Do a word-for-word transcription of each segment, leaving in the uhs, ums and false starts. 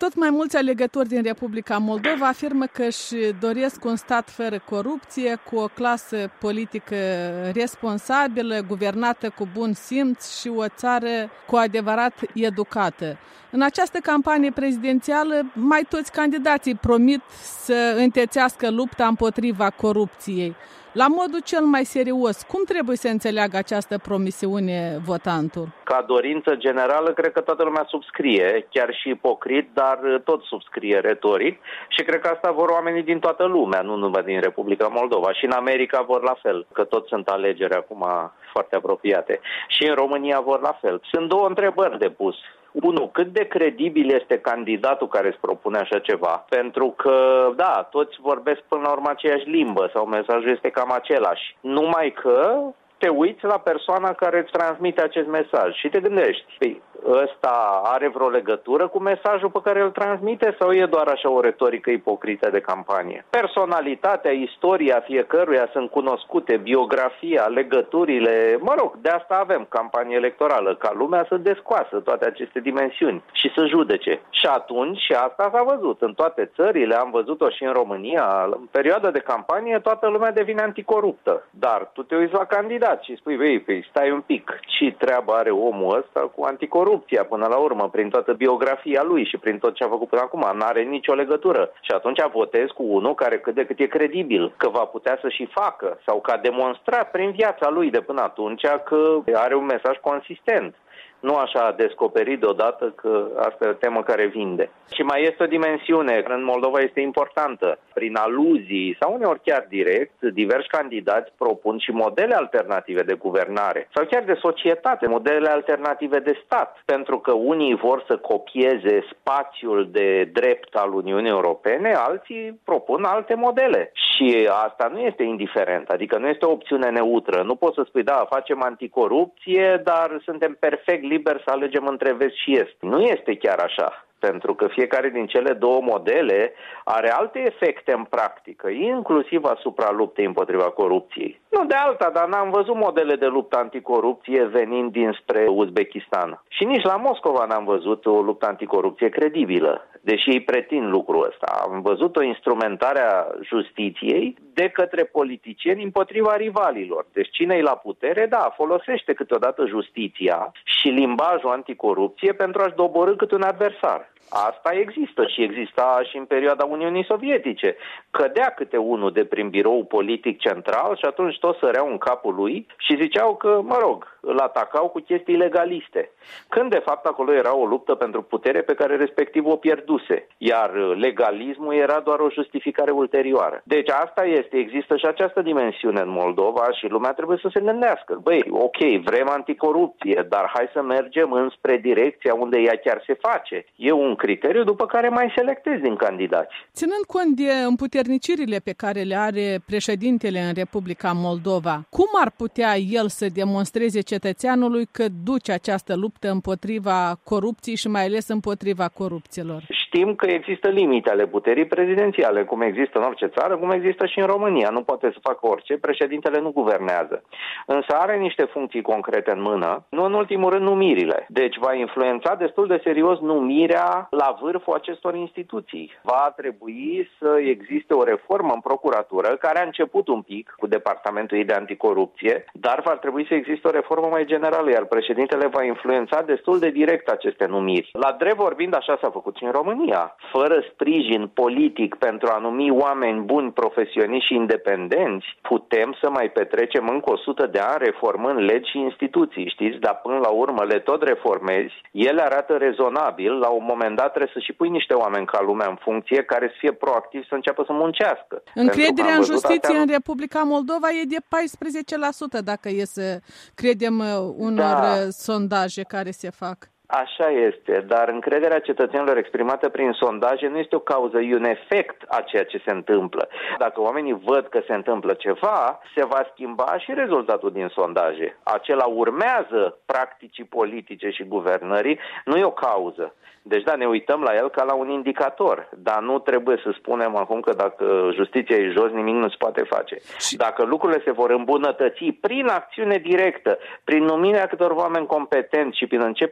Tot mai mulți alegători din Republica Moldova afirmă că își doresc un stat fără corupție, cu o clasă politică responsabilă, guvernată cu bun simț și o țară cu adevărat educată. În această campanie prezidențială, mai toți candidații promit să întețească lupta împotriva corupției. La modul cel mai serios, cum trebuie să înțeleagă această promisiune votantul? Ca dorință generală, cred că toată lumea subscrie, chiar și ipocrit, dar tot subscrie retoric și cred că asta vor oamenii din toată lumea, nu numai din Republica Moldova. Și în America vor la fel, că tot sunt alegeri acum foarte apropiate. Și în România vor la fel. Sunt două întrebări de pus. Unu, cât de credibil este candidatul care îți propune așa ceva? Pentru că, da, toți vorbesc până la urmă aceeași limbă sau mesajul este cam același. Numai că te uiți la persoana care îți transmite acest mesaj și te gândești, păi, ăsta are vreo legătură cu mesajul pe care îl transmite sau e doar așa o retorică ipocrită de campanie? Personalitatea, istoria fiecăruia sunt cunoscute, biografia, legăturile, mă rog, de asta avem campanie electorală, ca lumea să descoasă toate aceste dimensiuni și să judece. Și atunci, și asta s-a văzut în toate țările, am văzut-o și în România, în perioada de campanie toată lumea devine anticoruptă. Dar tu te uiți la candidat și spui, băi, păi, stai un pic, ce treabă are omul ăsta cu anticorupție? Până la urmă, prin toată biografia lui și prin tot ce a făcut până acum, n-are nicio legătură. Și atunci votez cu unul care cât de cât e credibil, că va putea să și facă sau că a demonstrat prin viața lui de până atunci că are un mesaj consistent. Nu așa a descoperit deodată că asta e o temă care vinde. Și mai este o dimensiune care în Moldova este importantă. Prin aluzii sau uneori chiar direct, diversi candidați propun și modele alternative de guvernare sau chiar de societate, modele alternative de stat. Pentru că unii vor să copieze spațiul de drept al Uniunii Europene, alții propun alte modele. Și asta nu este indiferent, adică nu este o opțiune neutră. Nu poți să spui, da, facem anticorupție, dar suntem perfect liber să alegem între vest și est. Nu este chiar așa, pentru că fiecare din cele două modele are alte efecte în practică, inclusiv asupra luptei împotriva corupției. Nu de alta, dar n-am văzut modele de luptă anticorupție venind dinspre Uzbekistan. Și nici la Moscova n-am văzut o luptă anticorupție credibilă, deși ei pretind lucrul ăsta. Am văzut o instrumentare a justiției de către politicieni împotriva rivalilor. Deci cine-i la putere, da, folosește câteodată justiția și limbajul anticorupție pentru a-și doborî câte un adversar. Asta există și exista și în perioada Uniunii Sovietice. Cădea câte unul de prin birou politic central și atunci toți săreau în capul lui și ziceau că, mă rog, îl atacau cu chestii legaliste. Când de fapt acolo era o luptă pentru putere pe care respectiv o pierduse, iar legalismul era doar o justificare ulterioară. Deci asta este, există și această dimensiune în Moldova și lumea trebuie să se gândească. Băi, ok, vrem anticorupție, dar hai să mergem înspre direcția unde ea chiar se face. E un criteriu după care mai selectezi din candidați. Ținând cont de împuternicirile pe care le are președintele în Republica Moldova, cum ar putea el să demonstreze cetățeanului că duce această luptă împotriva corupției și mai ales împotriva corupților? Știm că există limite ale puterii prezidențiale, cum există în orice țară, cum există și în România. Nu poate să facă orice, președintele nu guvernează. Însă are niște funcții concrete în mână, nu în ultimul rând numirile. Deci va influența destul de serios numirea la vârful acestor instituții. Va trebui să existe o reformă în procuratură, care a început un pic cu departamentul ei de anticorupție, dar va trebui să existe o reformă mai generală, iar președintele va influența destul de direct aceste numiri. La drept vorbind, așa s-a făcut și în România. Fără sprijin politic pentru a numi oameni buni, profesioniști și independenți, putem să mai petrecem încă o sută de ani reformând legi și instituții, știți? Dar până la urmă le tot reformezi, ele arată rezonabil, la un moment dat trebuie să și pui niște oameni ca lumea în funcție care să fie proactivi să înceapă să muncească. Încrederea în justiție astea... în Republica Moldova e de paisprezece la sută dacă e să credem unor da. sondaje care se fac. Așa este, dar încrederea cetățenilor exprimată prin sondaje nu este o cauză, e un efect a ceea ce se întâmplă. Dacă oamenii văd că se întâmplă ceva, se va schimba și rezultatul din sondaje. Acela urmează practicii politice și guvernării, nu e o cauză. Deci da, ne uităm la el ca la un indicator, dar nu trebuie să spunem acum că dacă justiția e jos, nimic nu se poate face. Dacă lucrurile se vor îmbunătăți prin acțiune directă, prin numirea câtor oameni competenți și prin începerea unor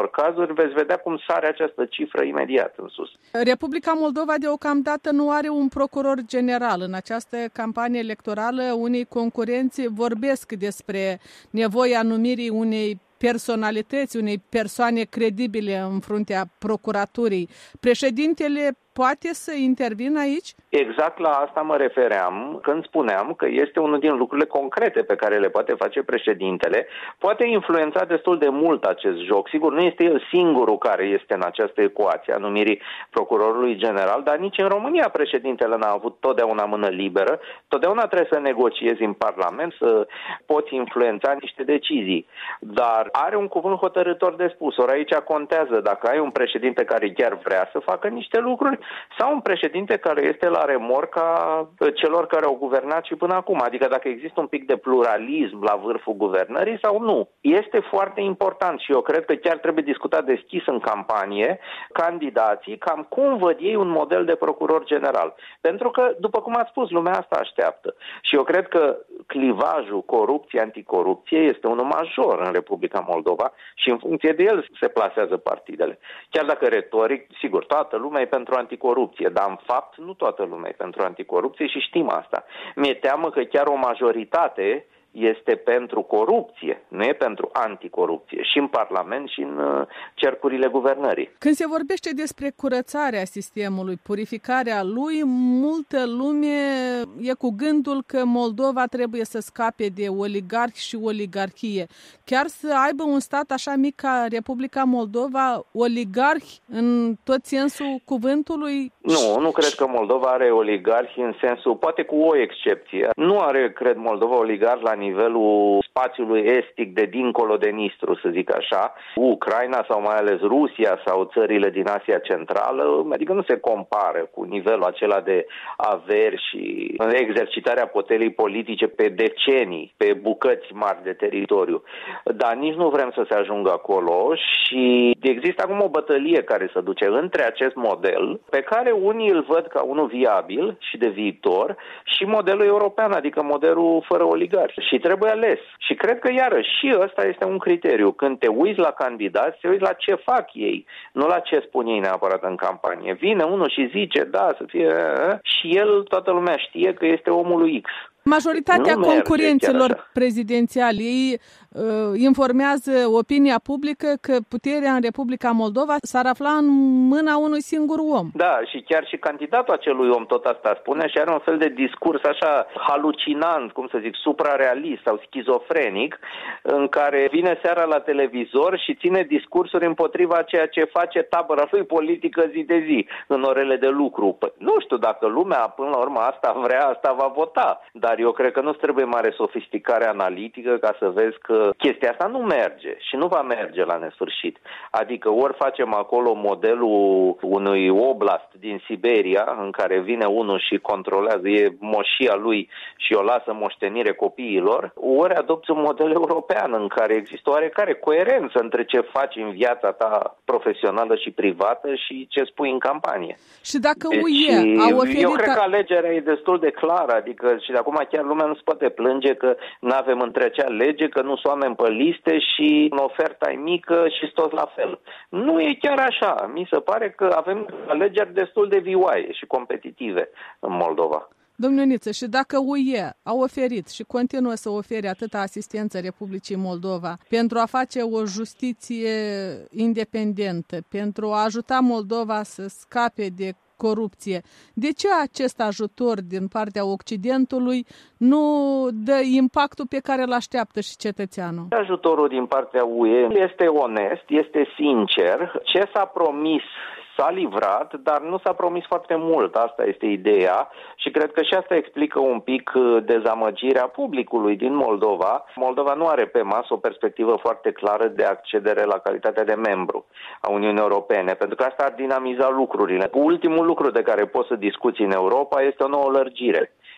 unor cazuri, veți vedea cum sare această cifră imediat în sus. Republica Moldova deocamdată nu are un procuror general. În această campanie electorală, unei concurenți vorbesc despre nevoia numirii unei personalități, unei persoane credibile în fruntea procuraturii. Președintele poate să intervină aici? Exact la asta mă refeream când spuneam că este unul din lucrurile concrete pe care le poate face președintele. Poate influența destul de mult acest joc. Sigur, nu este el singurul care este în această ecuație a numirii procurorului general, dar nici în România președintele n-a avut totdeauna mână liberă. Totdeauna trebuie să negociezi în Parlament, să poți influența niște decizii. Dar are un cuvânt hotărâtor de spus. Ori aici contează dacă ai un președinte care chiar vrea să facă niște lucruri sau un președinte care este la remorca celor care au guvernat și până acum. Adică dacă există un pic de pluralism la vârful guvernării sau nu. Este foarte important și eu cred că chiar trebuie discutat deschis în campanie candidații cam cum văd ei un model de procuror general. Pentru că, după cum ați spus, lumea asta așteaptă. Și eu cred că clivajul corupție-anticorupție este unul major în Republica Moldova și în funcție de el se plasează partidele. Chiar dacă retoric, sigur, toată lumea e pentru anticorupție, dar în fapt nu toată lumea e pentru anticorupție și știm asta. Mi-e teamă că chiar o majoritate este pentru corupție, nu e pentru anticorupție, și în Parlament și în uh, cercurile guvernării. Când se vorbește despre curățarea sistemului, purificarea lui, multă lume e cu gândul că Moldova trebuie să scape de oligarhi și oligarhie. Chiar să aibă un stat așa mic ca Republica Moldova, oligarhi în tot sensul cuvântului? Nu, nu cred că Moldova are oligarhi în sensul, poate cu o excepție. Nu are, cred, Moldova oligarhi la nivelul spațiului estic de dincolo de Nistru, să zic așa, Ucraina sau mai ales Rusia sau țările din Asia Centrală, adică nu se compară cu nivelul acela de averi și exercitarea puterii politice pe decenii, pe bucăți mari de teritoriu. Dar nici nu vrem să se ajungă acolo și există acum o bătălie care se duce între acest model, pe care unii îl văd ca unul viabil și de viitor, și modelul european, adică modelul fără oligarhi. Și trebuie ales. Și cred că, iarăși, și ăsta este un criteriu. Când te uiți la candidați, te uiți la ce fac ei, nu la ce spun ei neapărat în campanie. Vine unul și zice, da, să fie... și el, toată lumea știe că este omul lui X. Majoritatea concurenților prezidențiali, ei uh, informează opinia publică că puterea în Republica Moldova s-ar afla în mâna unui singur om. Da, și chiar și candidatul acelui om tot asta spune și are un fel de discurs așa halucinant, cum să zic, suprarealist sau schizofrenic, în care vine seara la televizor și ține discursuri împotriva ceea ce face tabăra lui politică zi de zi, în orele de lucru. Păi, nu știu dacă lumea, până la urmă, asta vrea, asta va vota, dar eu cred că nu-ți trebuie mare sofisticare analitică ca să vezi că chestia asta nu merge și nu va merge la nesfârșit. Adică ori facem acolo modelul unui oblast din Siberia, în care vine unul și controlează, e moșia lui și o lasă moștenire copiilor, ori adopți un model european în care există oarecare coerență între ce faci în viața ta profesională și privată și ce spui în campanie. Și dacă deci, U E a oferit... Eu cred că alegerea e destul de clară, adică și de acum chiar lumea nu se poate plânge că nu avem între acea lege, că nu sunt oameni pe liste și în oferta e mică și tot la fel. Nu e chiar așa. Mi se pare că avem alegeri destul de vioaie și competitive în Moldova. Domnule Niță, și dacă U E a oferit și continuă să ofere atâta asistență Republicii Moldova pentru a face o justiție independentă, pentru a ajuta Moldova să scape de corupție, de ce acest ajutor din partea Occidentului nu dă impactul pe care îl așteaptă și cetățeanul? Ajutorul din partea U E este onest, este sincer. Ce s-a promis s-a livrat, dar nu s-a promis foarte mult. Asta este ideea și cred că și asta explică un pic dezamăgirea publicului din Moldova. Moldova nu are pe masă o perspectivă foarte clară de accedere la calitatea de membru a Uniunii Europene, pentru că asta ar dinamiza lucrurile. Ultimul lucru de care poți să discuți în Europa este o nouă lărgire.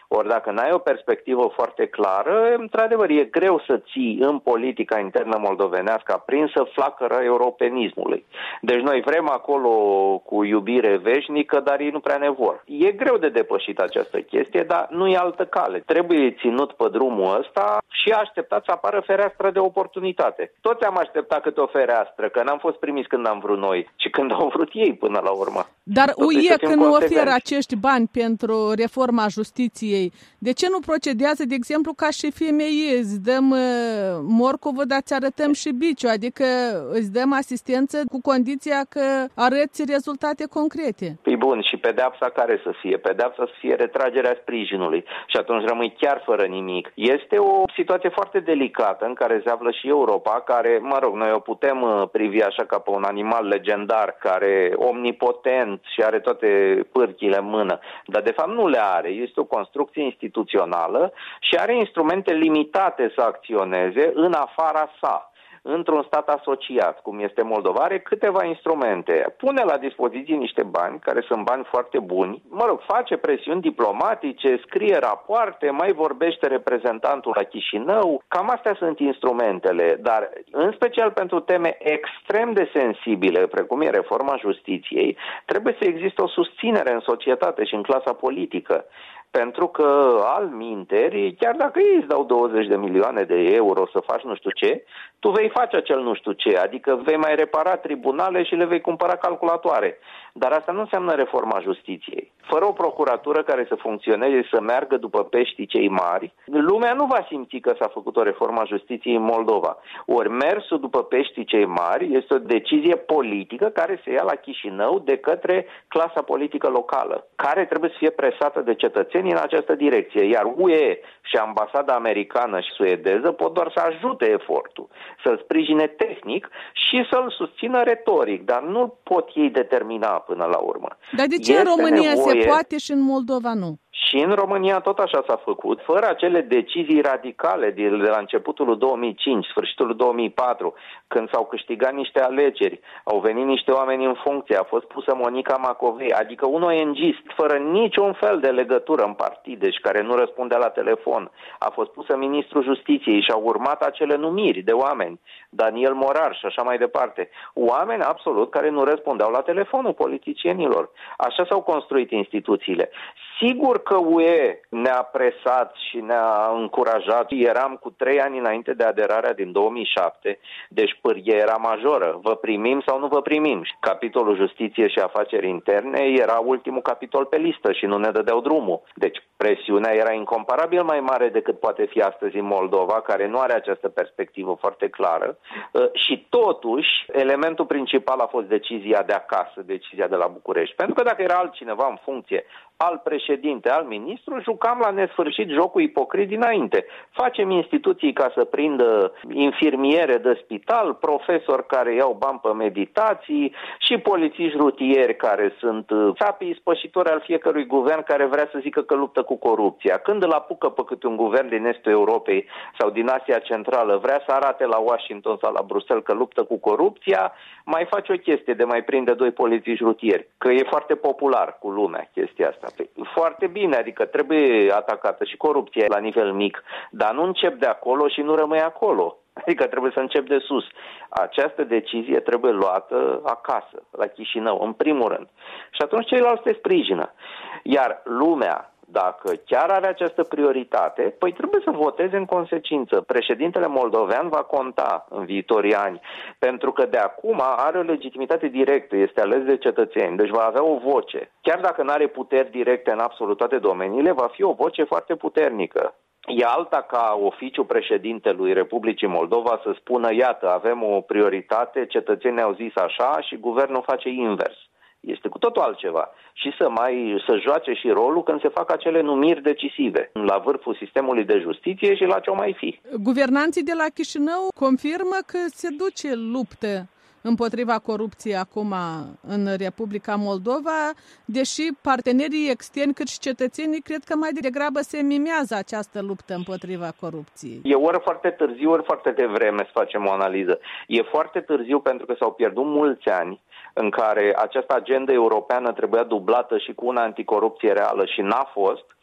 Ori dacă n-ai o perspectivă foarte clară, într-adevăr e greu să ții în politica internă moldovenească aprinsă flacăra europenismului. Deci noi vrem acolo cu iubire veșnică, dar ei nu prea ne vor. E greu de depășit această chestie, dar nu e altă cale. Trebuie ținut pe drumul ăsta și așteptat să apară fereastra de oportunitate. Toți am așteptat câte o fereastră, că n-am fost primiți când am vrut noi, ci când au vrut ei până la urmă. Dar U E când nu oferă acești bani pentru reforma justiției, de ce nu procedează, de exemplu, ca și F M I? Îți dăm uh, morcovă, dar ți arătăm și biciu, adică îți dăm asistență cu condiția că arăți rezultate concrete. Păi bun, și pedeapsa care să fie? Pedeapsa să fie retragerea sprijinului și atunci rămâi chiar fără nimic. Este o situație foarte delicată în care se află și Europa, care, mă rog, noi o putem privi așa ca pe un animal legendar, care omnipotent și are toate pârchile în mână, dar de fapt nu le are. Este o construcție instituțională și are instrumente limitate să acționeze în afara sa. Într-un stat asociat, cum este Moldova, are câteva instrumente. Pune la dispoziție niște bani, care sunt bani foarte buni, mă rog, face presiuni diplomatice, scrie rapoarte, mai vorbește reprezentantul la Chișinău. Cam astea sunt instrumentele, dar în special pentru teme extrem de sensibile, precum e reforma justiției, trebuie să existe o susținere în societate și în clasa politică. Pentru că altminteri, chiar dacă ei îți dau douăzeci de milioane de euro să faci nu știu ce, tu vei face acel nu știu ce, adică vei mai repara tribunale și le vei cumpăra calculatoare. Dar asta nu înseamnă reforma justiției. Fără o procuratură care să funcționeze, să meargă după peștii cei mari, lumea nu va simți că s-a făcut o reformă a justiției în Moldova. Ori mersul după peștii cei mari este o decizie politică care se ia la Chișinău de către clasa politică locală, care trebuie să fie presată de cetățeni în această direcție. Iar U E și ambasada americană și suedeză pot doar să ajute efortul, să-l sprijine tehnic și să-l susțină retoric, dar nu pot ei determina până la urmă. Dar de ce este în România nevoie... se poate și în Moldova nu? Și în România tot așa s-a făcut, fără acele decizii radicale de la începutul două mii cinci, sfârșitul două mii patru, când s-au câștigat niște alegeri, au venit niște oameni în funcție, a fost pusă Monica Macovei, adică un O N G-ist fără niciun fel de legătură în partide și care nu răspundea la telefon. A fost pusă ministrul justiției și au urmat acele numiri de oameni, Daniel Morar și așa mai departe. Oameni absolut care nu răspundeau la telefonul politicienilor. Așa s-au construit instituțiile. Sigur că U E ne-a presat și ne-a încurajat. Eram cu trei ani înainte de aderarea din două mii șapte, deci pârghia era majoră. Vă primim sau nu vă primim? Capitolul Justiție și Afaceri Interne era ultimul capitol pe listă și nu ne dădeau drumul. Deci presiunea era incomparabil mai mare decât poate fi astăzi în Moldova, care nu are această perspectivă foarte clară. Și totuși, elementul principal a fost decizia de acasă, decizia de la București. Pentru că dacă era altcineva în funcție, alt președinte, alt ministru, jucam la nesfârșit jocul ipocrit dinainte. Facem instituții ca să prindă infirmiere de spital, profesori care iau bani pe meditații și polițiști rutieri care sunt țapii spășitori al fiecărui guvern care vrea să zică că luptă cu corupția. Când îl apucă pe câte un guvern din estul Europei sau din Asia Centrală, vrea să arate la Washington sau la Bruxelles că luptă cu corupția, mai face o chestie de mai prinde doi polițiști rutieri. Că e foarte popular cu lumea chestia asta. Foarte bine, adică trebuie atacată și corupția la nivel mic, dar nu încep de acolo și nu rămâi acolo. Adică trebuie să încep de sus. Această decizie trebuie luată acasă, la Chișinău, în primul rând. Și atunci ceilalți te sprijină. Iar lumea, dacă chiar are această prioritate, păi trebuie să voteze în consecință. Președintele moldovean va conta în viitorii ani, pentru că de acum are o legitimitate directă, este ales de cetățeni, deci va avea o voce. Chiar dacă nu are puteri directe în absolut toate domeniile, va fi o voce foarte puternică. E alta ca oficiul președintelui Republicii Moldova să spună, iată, avem o prioritate, cetățenii au zis așa și guvernul face invers. Este cu totul altceva. Și să mai să joace și rolul când se fac acele numiri decisive la vârful sistemului de justiție și la ce o mai fi. Guvernanții de la Chișinău confirmă că se duce luptă împotriva corupției acum în Republica Moldova, deși partenerii externi cât și cetățenii cred că mai degrabă se mimează această luptă împotriva corupției. E ori foarte târziu, ori foarte devreme să facem o analiză. E foarte târziu pentru că s-au pierdut mulți ani în care această agendă europeană trebuia dublată și cu una anticorupție reală și n-a fost.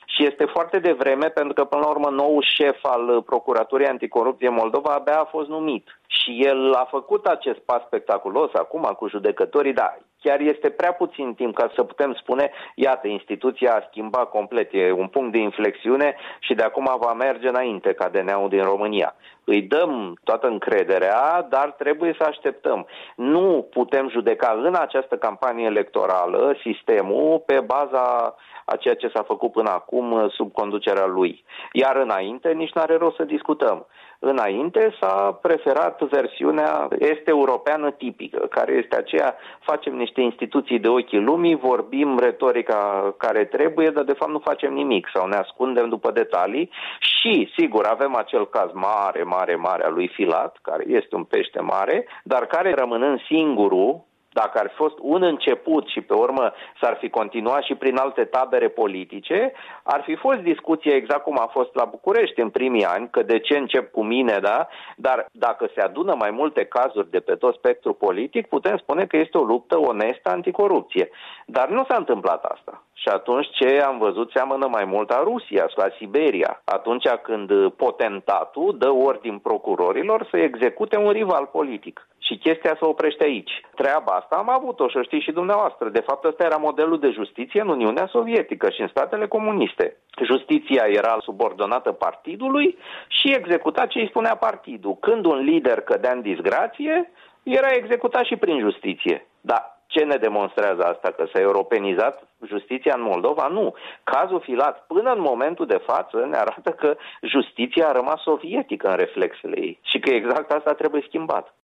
Și este foarte devreme, pentru că, până la urmă, noul șef al Procuraturii Anticorupție Moldova abia a fost numit. Și el a făcut acest pas spectaculos acum cu judecătorii, dar chiar este prea puțin timp ca să putem spune, iată, instituția a schimbat complet, e un punct de inflexiune și de acum va merge înainte ca D N A-ul din România. Îi dăm toată încrederea, dar trebuie să așteptăm. Nu putem judeca în această campanie electorală sistemul pe baza a ceea ce s-a făcut până acum sub conducerea lui. Iar înainte nici n-are rost să discutăm. Înainte s-a preferat versiunea est-europeană tipică, care este aceea, facem niște instituții de ochii lumii, vorbim retorica care trebuie, dar de fapt nu facem nimic sau ne ascundem după detalii și, sigur, avem acel caz mare, mare, mare al lui Filat, care este un pește mare, dar care rămânând singurul, dacă ar fi fost un început și pe urmă s-ar fi continuat și prin alte tabere politice, ar fi fost discuție exact cum a fost la București în primii ani, că de ce încep cu mine, da? Dar dacă se adună mai multe cazuri de pe tot spectrul politic, putem spune că este o luptă onestă anticorupție. Dar nu s-a întâmplat asta. Și atunci ce am văzut seamănă mai mult a Rusia sau a Siberia, atunci când potentatul dă ordin procurorilor să execute un rival politic. Și chestia se oprește aici. Treaba asta am avut-o și o știți și dumneavoastră. De fapt, ăsta era modelul de justiție în Uniunea Sovietică și în statele comuniste. Justiția era subordonată partidului și executa ce îi spunea partidul. Când un lider cădea în disgrație, era executat și prin justiție. Da. Ce ne demonstrează asta? Că s-a europenizat justiția în Moldova? Nu. Cazul Filat, până în momentul de față, ne arată că justiția a rămas sovietică în reflexele ei și că exact asta trebuie schimbat.